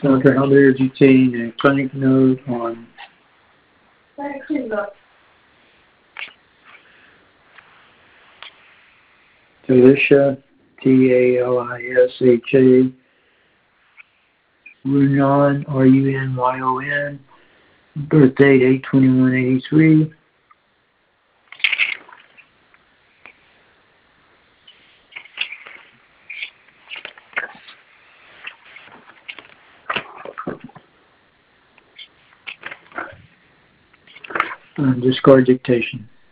Dr. Albert Butane, a clinic note on Talisha, Talisha, Runyon, Runyon, birth date 8/21/83. Discard dictation.